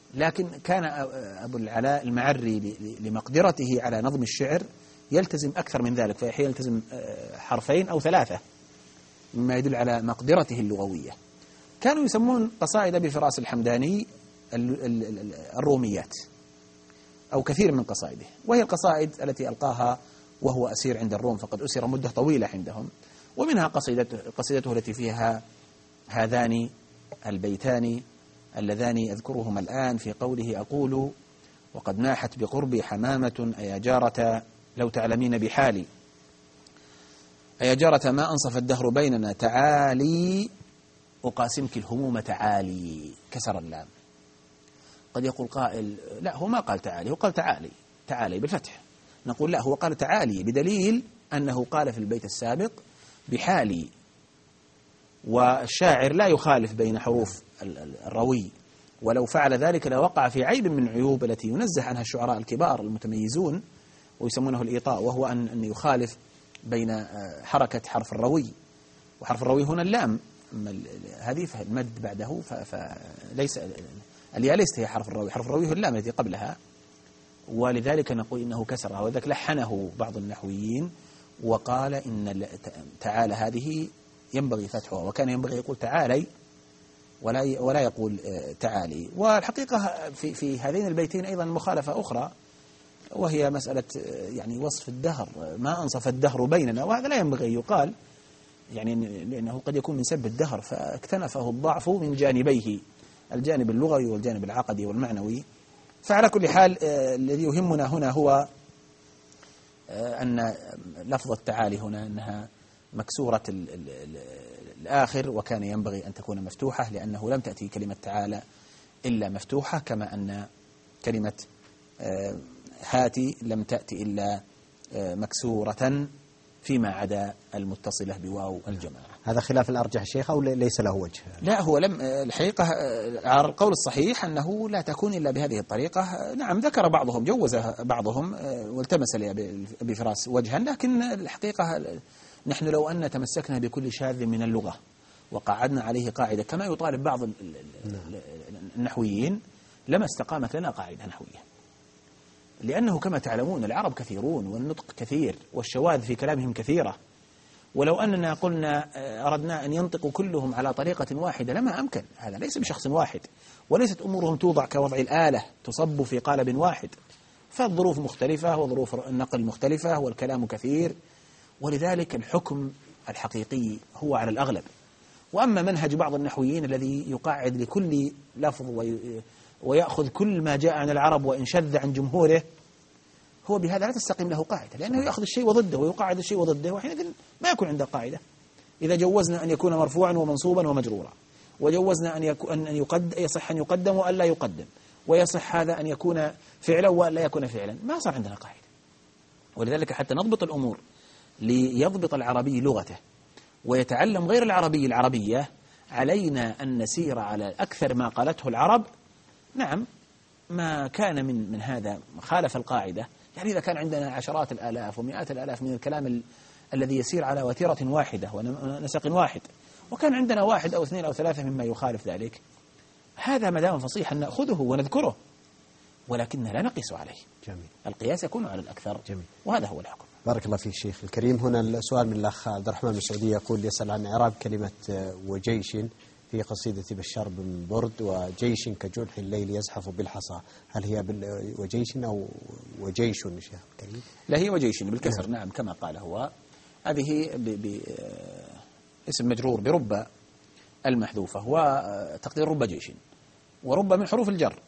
لكن كان أبو العلاء المعري لمقدرته على نظم الشعر يلتزم أكثر من ذلك، فأحيانا يلتزم حرفين أو ثلاثة، مما يدل على مقدرته اللغوية. كانوا يسمون قصائد أبي فراس الحمداني الروميات، أو كثير من قصائده، وهي القصائد التي ألقاها وهو أسير عند الروم، فقد أسر مدة طويلة عندهم. ومنها قصيدته التي فيها هذان البيتان اللذان أذكرهما الآن في قوله: أقول وقد ناحت بقربي حمامة أيا جارة لو تعلمين بحالي، أيا جارة ما أنصف الدهر بيننا، تعالي أقاسمك الهموم تعالي، كسر اللام. قد يقول قائل: لا، هو ما قال تعالي، هو قال تعالي، تعالي بالفتح. نقول لا، هو قال تعالي بدليل أنه قال في البيت السابق بحالي، والشاعر لا يخالف بين حروف الروي، ولو فعل ذلك لوقع في عيب من العيوب التي ينزه عنها الشعراء الكبار المتميزون ويسمونه الإيطاء، وهو أن يخالف بين حركة حرف الروي، وحرف الروي هنا اللام هذه المد بعده، فليس الياء ليست هي حرف الروي، حرف الروي هو اللام التي قبلها، ولذلك نقول إنه كسرها. وذلك لحنه بعض النحويين وقال إن تعالى هذه ينبغي فتحها، وكان ينبغي يقول تعالي ولا يقول تعالي. والحقيقة في هذين البيتين أيضا مخالفة أخرى، وهي مسألة يعني وصف الدهر، ما أنصف الدهر بيننا، وهذا لا ينبغي أن يقال، يعني لأنه قد يكون من سب الدهر، فاكتنفه الضعف من جانبيه، الجانب اللغوي والجانب العقدي والمعنوي. فعلى كل حال الذي يهمنا هنا هو أن لفظ التعالي هنا أنها مكسورة الآخر، وكان ينبغي أن تكون مفتوحة، لأنه لم تأتي كلمة تعالى إلا مفتوحة، كما أن كلمة هاتي لم تأتي إلا مكسورة فيما عدا المتصلة بواو الجماعة.
هذا خلاف الأرجح الشيخ أو ليس له وجه؟
لا، هو لم الحقيقة على القول الصحيح أنه لا تكون إلا بهذه الطريقة. نعم، ذكر بعضهم، جوزها بعضهم والتمس لأبي فراس وجها، لكن الحقيقة نحن لو أن تمسكنا بكل شاذ من اللغة وقعدنا عليه قاعدة كما يطالب بعض النحويين لما استقامت لنا قاعدة نحوية، لأنه كما تعلمون العرب كثيرون والنطق كثير والشواذ في كلامهم كثيرة، ولو أننا قلنا أردنا أن ينطقوا كلهم على طريقة واحدة لما أمكن. هذا ليس بشخص واحد، وليست أمورهم توضع كوضع الآلة تصب في قالب واحد، فالظروف مختلفة وظروف النقل مختلفة والكلام كثير، ولذلك الحكم الحقيقي هو على الأغلب. وأما منهج بعض النحويين الذي يقعد لكل لفظ ويأخذ كل ما جاء عن العرب وإن شذ عن جمهوره، هو بهذا لا تستقيم له قاعدة، لأنه يأخذ الشيء وضده ويقعد الشيء وضده، وحينئذ ما يكون عنده قاعدة. إذا جوزنا أن يكون مرفوعا ومنصوبا ومجرورا، وجوزنا أن يصح أن يقدم وألا يقدم، ويصح هذا أن يكون فعلا وألا يكون فعلا، ما صار عندنا قاعدة. ولذلك حتى نضبط الأمور ليضبط العربي لغته ويتعلم غير العربي العربية، علينا أن نسير على أكثر ما قالته العرب. نعم، ما كان من هذا خالف القاعدة، يعني إذا كان عندنا عشرات الآلاف ومئات الآلاف من الكلام الذي يسير على وتيرة واحدة ونسق واحد، وكان عندنا واحد أو اثنين أو ثلاثة مما يخالف ذلك، هذا ما دام فصيحا نأخذه ونذكره، ولكن لا نقيس عليه.
جميل.
القياس يكون على الأكثر.
جميل.
وهذا هو الحكم.
بارك الله فيك شيخ الكريم. هنا السؤال من الأخ عبد الرحمن المسعودي، يقول يسأل عن إعراب كلمة وجيش في قصيدة بشار بن برد: وجيش كجنح الليل يزحف بالحصى، هل هي وجيش أو وجيش شيخ الكريم؟
لا، هي وجيش بالكسر. نعم كما قال هو. هذه اسم مجرور برب المحذوفة، وتقدير رب جيش، ورب من حروف الجر،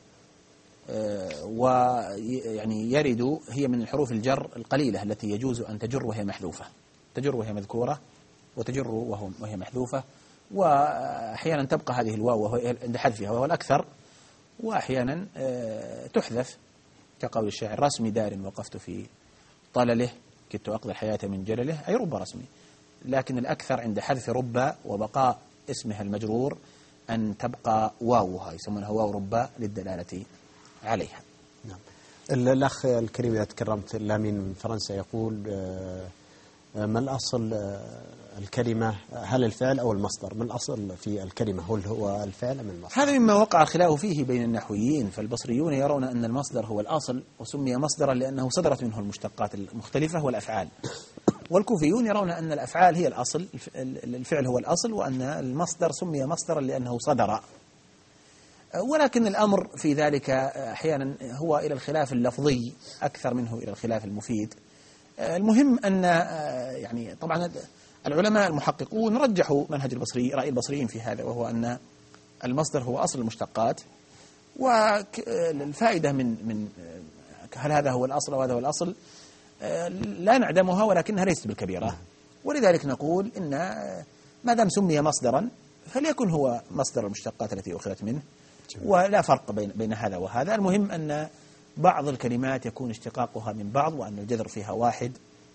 ويعني يرد هي من حروف الجر القليلة التي يجوز أن تجر وهي محذوفة، تجر وهي مذكورة وتجر وهي محذوفة، وأحيانا تبقى هذه الواو عند حذفها وهو الأكثر، وأحيانا تحذف كقول الشاعر: رسمي دار وقفت في طلله كدت أقضي الحياة من جلله، أي رب رسمي. لكن الأكثر عند حذف رب وبقاء اسمها المجرور أن تبقى واوها، يسمونها واو رب للدلالة عليها.
نعم. الأخ الكريم إذا تكرمت، الأمين من فرنسا، يقول ما الأصل الكلمة؟ هل الفعل أو المصدر؟ ما الأصل في الكلمة؟ هل هو الفعل أم المصدر؟
هذا مما وقع الخلاف فيه بين النحويين، فالبصريون يرون أن المصدر هو الأصل وسمي مصدرا لأنه صدرت منه المشتقات المختلفة والأفعال، والكوفيون يرون أن الأفعال هي الأصل، الفعل هو الأصل، وأن المصدر سمي مصدرا لأنه صدر. ولكن الأمر في ذلك أحيانا هو إلى الخلاف اللفظي أكثر منه إلى الخلاف المفيد. المهم أن يعني طبعا العلماء المحققون رجحوا منهج البصري، رأي البصريين في هذا، وهو أن المصدر هو أصل المشتقات. والفائدة من هل هذا هو الأصل أو هذا هو الأصل لا نعدمها، ولكنها ليست بالكبيرة. ولذلك نقول إن ما دام سمي مصدرا فليكن هو مصدر المشتقات التي أخذت منه، ولا فرق بين هذا وهذا. المهم أن بعض الكلمات يكون اشتقاقها من بعض، وأن الجذر فيها واحد،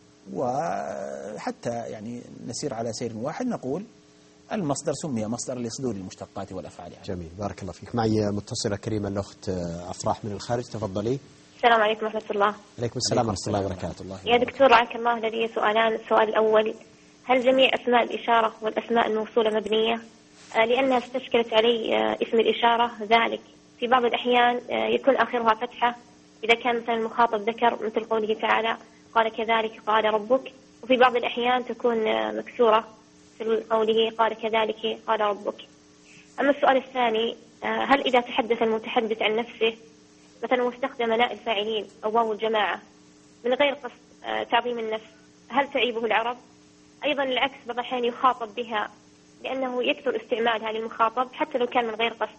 وحتى يعني نسير على سير واحد نقول المصدر سمي مصدر لصدور المشتقات والأفعال يعني.
جميل، بارك الله فيك. معي متصلة كريمة الأخت أفراح من الخارج، تفضلي.
السلام عليكم ورحمة الله.
عليكم السلام ورحمة الله وبركاته.
يا دكتور رعاك الله، لدي سؤالان. السؤال الأول: هل جميع أسماء الإشارة والأسماء الموصولة مبنية؟ لأنها استشكلت علي اسم الإشارة ذلك في بعض الأحيان يكون آخرها فتحة إذا كان مثلا المخاطب ذكر، مثل قوله تعالى قال كذلك قال ربك، وفي بعض الأحيان تكون مكسورة مثل قوله قال كذلك قال ربك. أما السؤال الثاني: هل إذا تحدث المتحدث عن نفسه مثلا واستخدم ناء الفاعلين أو واو الجماعة من غير قصد تعظيم النفس، هل تعيبه العرب؟ أيضا العكس بعض الأحيان يخاطب بها لأنه يكثر استعمالها للمخاطب حتى لو كان من غير قصد.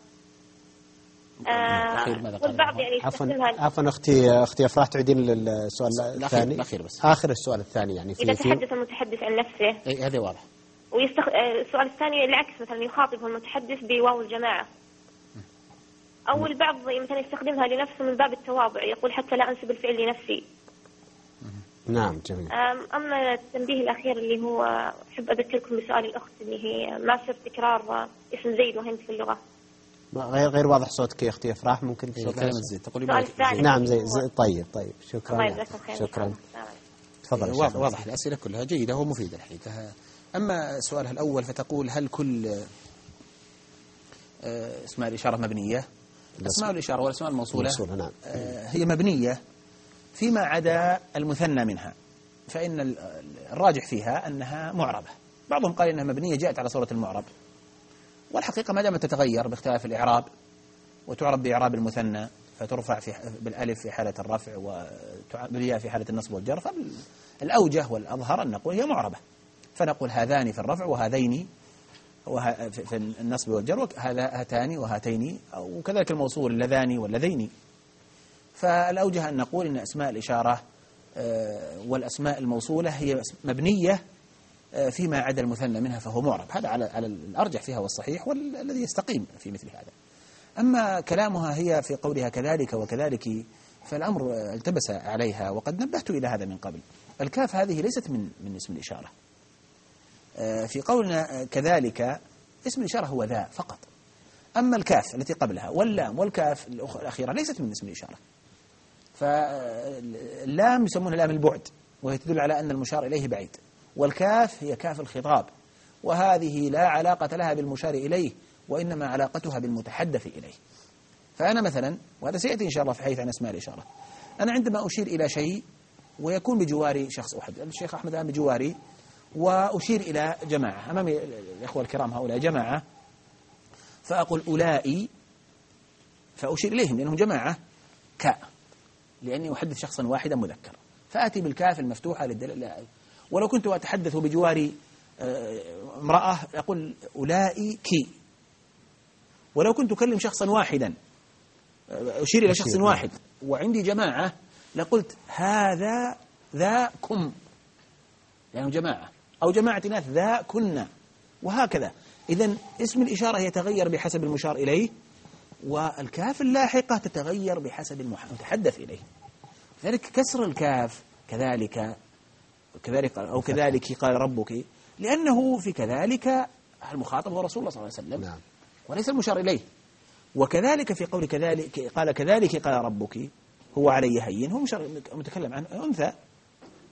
والبعض يعني
عفوا أختي أفراح، تعيدين السؤال الثاني
الأخير بس.
آخر السؤال الثاني يعني
إذا تحدث المتحدث عن نفسه،
هذا واضح.
السؤال الثاني العكس، مثلا يخاطبه المتحدث بواو الجماعة، أو البعض مثلا يستخدمها لنفسه من باب التواضع، يقول حتى لا أنسب الفعل لنفسي.
نعم جميل.
أما التنبيه الأخير اللي هو أحب أذكركم بسؤال الأخت اللي هي ما صرت تكرار اسم زيد وهند في اللغة.
غير واضح صوتك يا أختي أفراح، ممكن
كلمة زيد تقولي
نعم زي طيب شكرا. شكرا.
تفضل. واضح الأسئلة كلها جيدة ومفيدة الحقيقة. أما سؤالها الأول فتقول هل كل اسماء الإشارة مبنية؟ أسماء الإشارة والأسماء الموصولة
نعم.
هي مبنية فيما عدا المثنى منها، فإن الراجح فيها أنها معربة. بعضهم قال إنها مبنية جاءت على صورة المعرب، والحقيقة ما دامت تتغير باختلاف الإعراب وتعرب بإعراب المثنى فترفع بالألف في حالة الرفع وبالياء في حالة النصب والجر، فالأوجه والأظهر أن نقول هي معربة، فنقول هذان في الرفع وهذين في النصب والجر، هاتان وهاتين، وكذلك الموصول اللذان واللذين. فالأوجه أن نقول إن أسماء الإشارة والأسماء الموصولة هي مبنية فيما عدا المثنى منها فهو معرب. هذا على الأرجح فيها والصحيح والذي يستقيم في مثل هذا. أما كلامها هي في قولها كذلك وكذلك فالأمر التبس عليها، وقد نبهت إلى هذا من قبل. الكاف هذه ليست من اسم الإشارة. في قولنا كذلك اسم الإشارة هو ذا فقط. أما الكاف التي قبلها واللام والكاف الأخيرة ليست من اسم الإشارة. فاللام يسمونها لام البعد، وهي تدل على أن المشار إليه بعيد، والكاف هي كاف الخطاب، وهذه لا علاقة لها بالمشار إليه، وإنما علاقتها بالمتحدث إليه. فأنا مثلا، وهذا سيأتي إن شاء الله في حديث عن أسماء الإشارة، أنا عندما أشير إلى شيء ويكون بجواري شخص واحد، الشيخ أحمد الآن بجواري، وأشير إلى جماعة أمامي، الإخوة الكرام هؤلاء جماعة، فأقول أولئي، فأشير إليهم لأنهم جماعة كاء، لأني أحدث شخصا واحدا مذكر، فأتي بالكاف المفتوحة للدلالة. ولو كنت أتحدث بجواري امرأة أقول أولئك. ولو كنت أكلم شخصا واحدا أشير إلى شخص واحد وعندي جماعة لقلت هذا ذاكم، يعني جماعة، أو جماعة ناس ذا كنا، وهكذا. إذن اسم الإشارة يتغير بحسب المشار إليه، والكاف اللاحقة تتغير بحسب المتحدث إليه. ذلك كسر الكاف كذلك أو كذلك قال ربك، لأنه في كذلك المخاطب هو رسول الله صلى الله عليه وسلم،
نعم،
وليس المشار إليه. وكذلك في قول كذلك قال ربك هو علي هين، هو متكلم عن أنثى،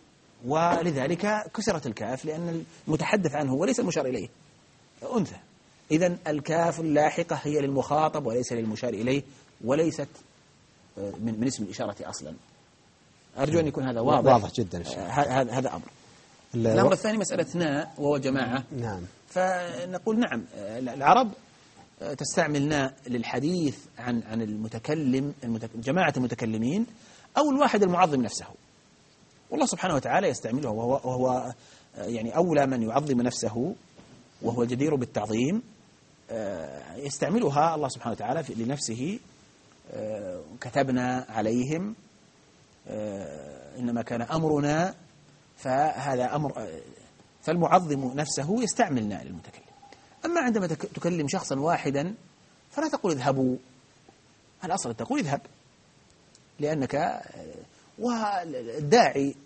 ولذلك كسرت الكاف لأن المتحدث عنه وليس المشار إليه أنثى. إذن الكاف اللاحقة هي للمخاطب وليس للمشار إليه، وليست من اسم الإشارة أصلا. أرجو أن يكون هذا
واضح جدا.
هذا أمر. الأمر الثاني مسألة ناء وهو جماعة.
نعم.
فنقول نعم، العرب تستعمل ناء للحديث عن المتكلم، جماعة المتكلمين أو الواحد المعظم نفسه، والله سبحانه وتعالى يستعمله، وهو يعني أولى من يعظم نفسه وهو جدير بالتعظيم، يستعملها الله سبحانه وتعالى لنفسه. كتبنا عليهم إنما كان أمرنا، فهذا أمر، فالمعظم نفسه يستعملنا للمتكلم. أما عندما تكلم شخصا واحدا فلا تقول اذهبوا، الأصل تقول اذهب، لأنك والداعي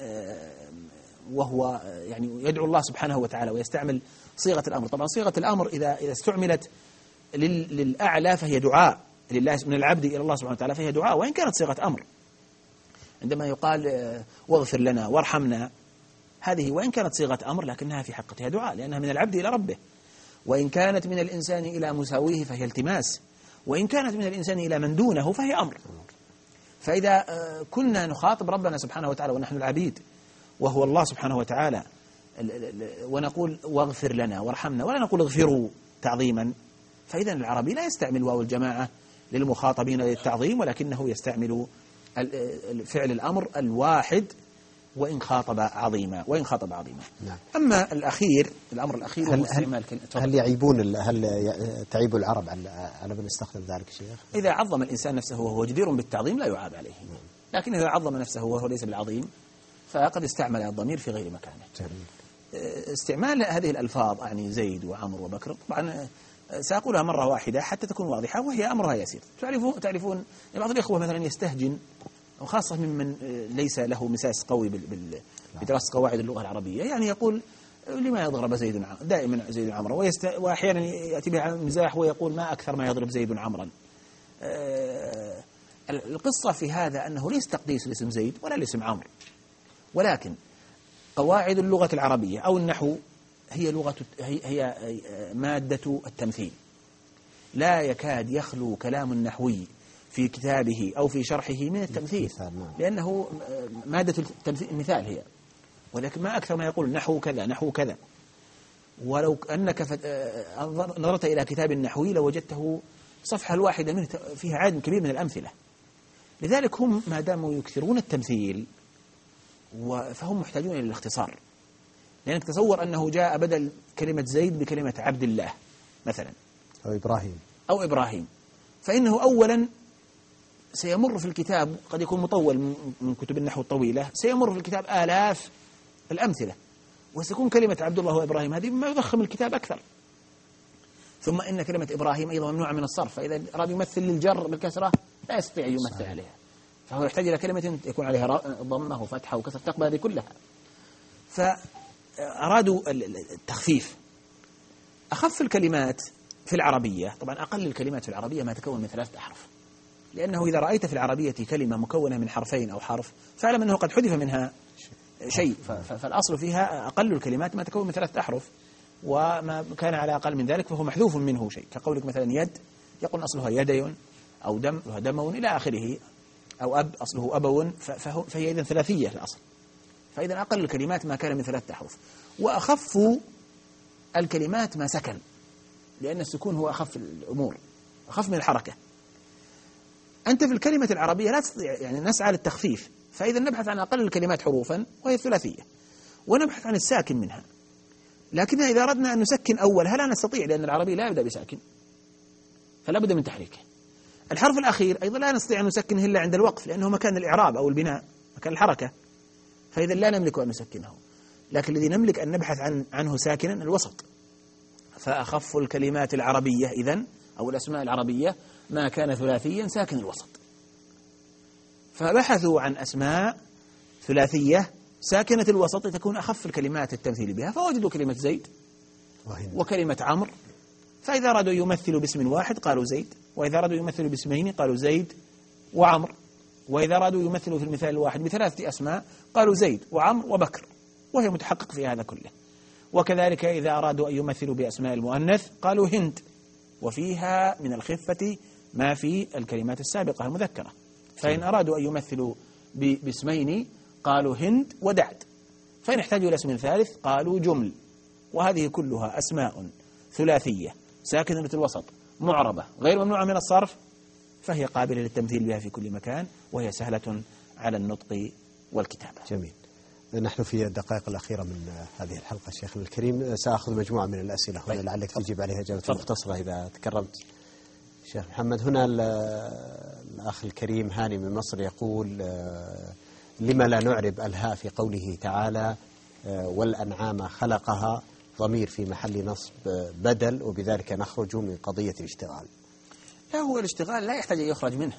وهو يعني يدعو الله سبحانه وتعالى ويستعمل صيغة الأمر. طبعا صيغة الأمر إذا استعملت للأعلى فهي دعاء لله من العبد إلى الله سبحانه وتعالى، فهي دعاء وإن كانت صيغة أمر. عندما يقال واغفر لنا وارحمنا، هذه وإن كانت صيغة أمر لكنها في حقيقتها دعاء، لأنها من العبد إلى ربه. وإن كانت من الإنسان إلى مساويه فهي التماس، وإن كانت من الإنسان إلى من دونه فهي أمر. فإذا كنا نخاطب ربنا سبحانه وتعالى ونحن العبيد وهو الله سبحانه وتعالى، ونقول واغفر لنا وارحمنا ولا نقول اغفروا تعظيما، فإذا العربي لا يستعمل واو الجماعة للمخاطبين للتعظيم، ولكنه يستعمل فعل الأمر الواحد وإن خاطب عظيما.
نعم.
أما الأمر الأخير هو استعمال
هل تعيب العرب على من استخدم ذلك شيخ؟
إذا عظم الإنسان نفسه وهو جدير بالتعظيم لا يعاب عليه، لكن إذا عظم نفسه وهو ليس بالعظيم فقد استعمل الضمير في غير مكانه. استعمال هذه الألفاظ يعني زيد وعمر وبكر طبعا سأقولها مرة واحدة حتى تكون واضحة، وهي أمرها يسير. تعرفون بعض الإخوة مثلا يستهجن، وخاصة ممن ليس له مساس قوي بدراسة قواعد اللغة العربية، يعني يقول لما يضرب زيد دائما زيد عمرا، وأحيانا يأتي بها مزاح ويقول ما أكثر ما يضرب زيد عمرا. القصة في هذا أنه ليس تقديس لاسم زيد ولا لاسم عمرو، ولكن قواعد اللغة العربية أو النحو هي مادة التمثيل. لا يكاد يخلو كلام النحوي في كتابه أو في شرحه من التمثيل، لأنه مادة المثال هي، ولكن ما أكثر ما يقول نحو كذا نحو كذا. ولو أنك نظرت إلى كتاب النحوي لوجدته صفحة الواحدة منه فيها عدد كبير من الأمثلة. لذلك هم ما داموا يكثرون التمثيل فهم محتاجون إلى الاختصار، لأنك تصور أنه جاء بدل كلمة زيد بكلمة عبد الله مثلا أو إبراهيم، فإنه أولا سيمر في الكتاب، قد يكون مطول من كتب النحو الطويلة، سيمر في الكتاب آلاف الأمثلة، وستكون كلمة عبد الله وإبراهيم هذه ما يضخم الكتاب أكثر. ثم إن كلمة إبراهيم أيضا ممنوعة من الصرف، فإذا أراد يمثل للجر بالكسرة لا يستطيع أن يمثل عليها، فهو يحتاج إلى كلمة يكون عليها ضمة وفتحة وكسر تقبل هذه كلها. فأرادوا التخفيف. أخف الكلمات في العربية، طبعا أقل الكلمات في العربية ما تكون من 3 أحرف، لأنه إذا رأيت في العربية كلمة مكونة من حرفين أو حرف فاعلم أنه قد حذف منها شيء، فالأصل فيها أقل الكلمات ما تكون من 3 أحرف، وما كان على أقل من ذلك فهو محذوف منه شيء، كقولك مثلا يد يقول أصلها يدي، أو دم دمون إلى آخره، أو أب أصله أبو، فهي إذن ثلاثية الأصل. فإذا أقل الكلمات ما كان من 3 أحرف، وأخف الكلمات ما سكن، لأن السكون هو أخف الأمور، أخف من الحركة. أنت في الكلمة العربية لا تستطيع، يعني نسعى للتخفيف، فإذا نبحث عن أقل الكلمات حروفا وهي الثلاثية، ونبحث عن الساكن منها. لكن إذا أردنا أن نسكن أولها لا نستطيع، لأن العربي لا يبدأ بساكن، فلا بد من تحريكه. الحرف الأخير أيضا لا نستطيع أن نسكنه إلا عند الوقف، لأنه مكان الإعراب أو البناء، مكان الحركة، فإذا لا نملك أن نسكنه. لكن الذي نملك أن نبحث عنه ساكنا الوسط. فأخف الكلمات العربية إذن أو الأسماء العربية ما كان ثلاثيا ساكن الوسط، فبحثوا عن أسماء ثلاثية ساكنة الوسط تكون أخف الكلمات التمثيل بها، فوجدوا كلمة زيد وكلمة عمرو. فإذا أرادوا يمثلوا باسم واحد قالوا زيد، وإذا أرادوا يمثلوا باسمين قالوا زيد وعمر وإذا أرادوا يمثلوا في المثال الواحد بثلاثة أسماء قالوا زيد وعمرو وبكر، وهي متحقق في هذا كله. وكذلك إذا أرادوا أن يمثلوا بأسماء المؤنث قالوا هند، وفيها من الخفة ما في الكلمات السابقة المذكرة. فإن أرادوا أن يمثلوا باسمين قالوا هند ودعد، فإن احتاجوا إلى اسم ثالث قالوا جمل. وهذه كلها أسماء ثلاثية ساكنة الوسط معربة غير ممنوعة من الصرف، فهي قابلة للتمثيل بها في كل مكان، وهي سهلة على النطق والكتابة.
جميل. نحن في الدقائق الأخيرة من هذه الحلقة شيخنا الكريم، سأخذ مجموعة من الأسئلة هنا لعلك تجيب عليها إجابة مختصرة إذا تكرمت. شيخ محمد، هنا الأخ الكريم هاني من مصر يقول: لما لا نعرب الهاء في قوله تعالى والأنعام خلقها، ضمير في محل نصب بدل، وبذلك نخرج من قضية الاشتغال؟
لا، هو الاشتغال لا يحتاج أن يخرج منه.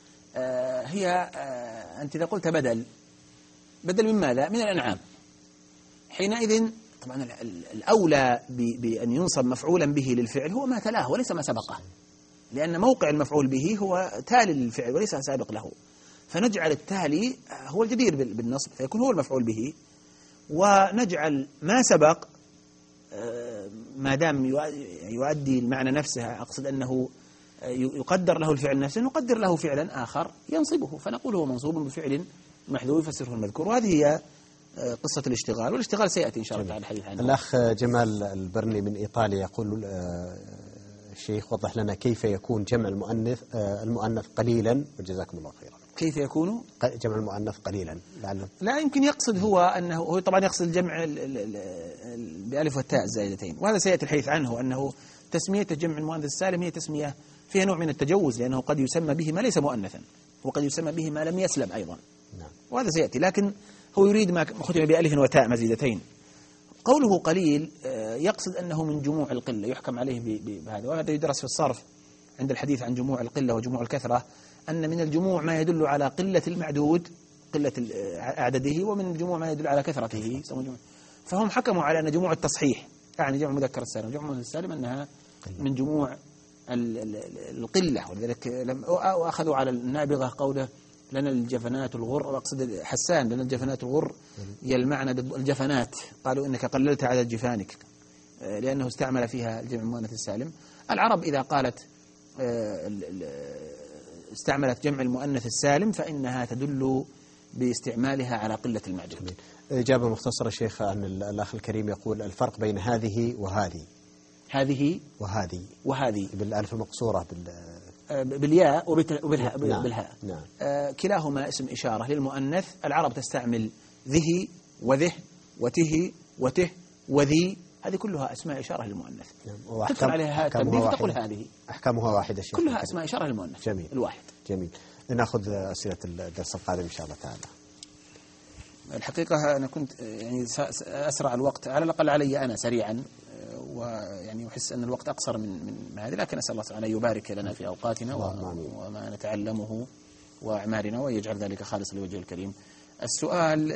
أنت إذا قلت بدل من ماذا؟ من الأنعام. حينئذ طبعا الأولى بأن ينصب مفعولا به للفعل هو ما تلاه وليس ما سبقه، لأن موقع المفعول به هو تالي للفعل وليس سابق له، فنجعل التالي هو الجدير بالنصب فيكون هو المفعول به، ونجعل ما سبق ما دام يؤدي المعنى نفسه، أقصد أنه يقدر له الفعل نفسه، نقدر له فعلا آخر ينصبه، فنقول هو منصوب بفعل محذوف يفسره المذكور. وهذه هي قصة الاشتغال، والاشتغال سيأتي إن شاء الله تعالى الحديث عنه.
الأخ جمال البرني من إيطاليا يقول: الشيخ وضح لنا كيف يكون جمع المؤنث قليلا، وجزاكم الله خيرا.
كيف يكون
جمع المؤنث قليلا؟
لا يمكن يقصد هو طبعا يقصد الجمع بألف والتاء الزائدتين، وهذا سيأتي الحديث عنه، أنه تسمية جمع المؤنث السالم هي تسمية فيها نوع من التجوز، لأنه قد يسمى به ما ليس مؤنثا، وقد يسمى به ما لم يسلم أيضا.
نعم.
وهذا سيأتي، لكن هو يريد ما ختم بألف وتاء مزيدتين. قوله قليل يقصد أنه من جموع القلة، يحكم عليه بهذا، وهذا يدرس في الصرف عند الحديث عن جموع القلة وجموع الكثرة، أن من الجموع ما يدل على قلة المعدود، قلة عدده، ومن الجموع ما يدل على كثرته. فهم حكموا على أن جموع التصحيح، يعني جمع المذكر السالم جمع المؤنث السالم، أنها من جموع القلة، ولذلك أخذوا على النابغة قوله لنا الجفنات الغر، وأقصد حسان لنا الجفنات الغر يلمعن الجفنات، قالوا إنك قللت عدد جفانك، لأنه استعمل فيها الجمع المؤنث السالم. العرب إذا قالت استعملت جمع المؤنث السالم فإنها تدل باستعمالها على قلة المعدود.
إجابة مختصرة شيخ عن الأخ الكريم يقول: الفرق بين هذه وهذه.
هذه وهذه
بالألف المقصورة
بالياء وبالهاء.
نعم.
بالهاء.
نعم.
كلاهما اسم إشارة للمؤنث. العرب تستعمل ذه وذه وته وته وذي، هذه كلها أسماء إشارة للمؤنث.
نعم.
تدخل عليها التنبيه فتقول هذه.
أحكامها واحدة شيخ.
كلها أسماء إشارة للمؤنث.
جميل.
الواحد.
جميل. نأخذ أسئلة الدرس القادم إن شاء الله تعالى.
الحقيقة أنا كنت يعني أسرع الوقت على الأقل علي أنا سريعا، ويعني أحس أن الوقت أقصر من هذه، لكن أسأل الله تعالى يبارك لنا في أوقاتنا وما نتعلمه وأعمارنا، ويجعل ذلك خالصا لوجهه الكريم. السؤال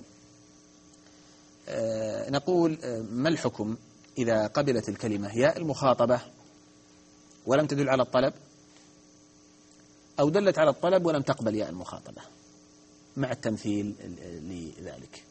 نقول: ما الحكم إذا قبلت الكلمة ياء المخاطبة ولم تدل على الطلب، أو دلت على الطلب ولم تقبل ياء المخاطبة مع التمثيل لذلك؟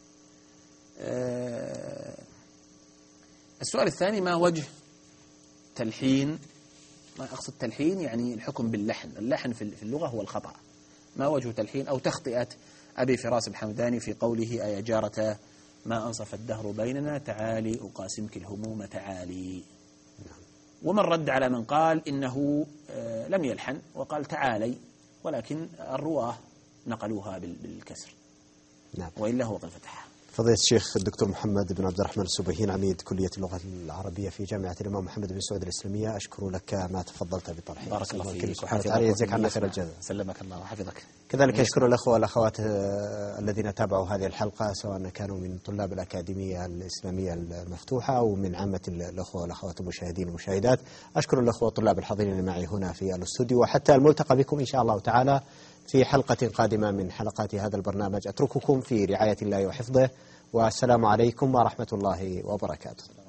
السؤال الثاني: ما وجه تلحين؟ ما أقصد تلحين يعني الحكم باللحن، اللحن في اللغة هو الخطأ. ما وجه تلحين أو تخطئة أبي فراس الحمداني في قوله: أيا جارة ما أنصف الدهر بيننا تعالي أقاسمك الهموم تعالي؟ ومن رد على من قال إنه لم يلحن وقال تعالي، ولكن الرواه نقلوها بالكسر.
نعم.
وإلا هو قد فتحها.
فضيلة الشيخ الدكتور محمد بن عبد الرحمن السبهين، عميد كلية اللغة العربية في جامعة الإمام محمد بن سعود الإسلامية، أشكر لك ما تفضلت بطرحه.
بارك الله فيك.
سبحانه وتعالى يجزاك عنا خير الجزاء.
سلمك الله وحفظك.
كذلك أشكر الأخوة والأخوات الذين تابعوا هذه الحلقة، سواء كانوا من طلاب الأكاديمية الإسلامية المفتوحة أو من عامة الأخوة والأخوات المشاهدين والمشاهدات. أشكر الأخوة والطلاب الحاضرين معي هنا في الاستوديو، وحتى الملتقى بكم إن شاء الله تعالى في حلقة قادمة من حلقات هذا البرنامج. أترككم في رعاية الله وحفظه، والسلام عليكم ورحمة الله وبركاته.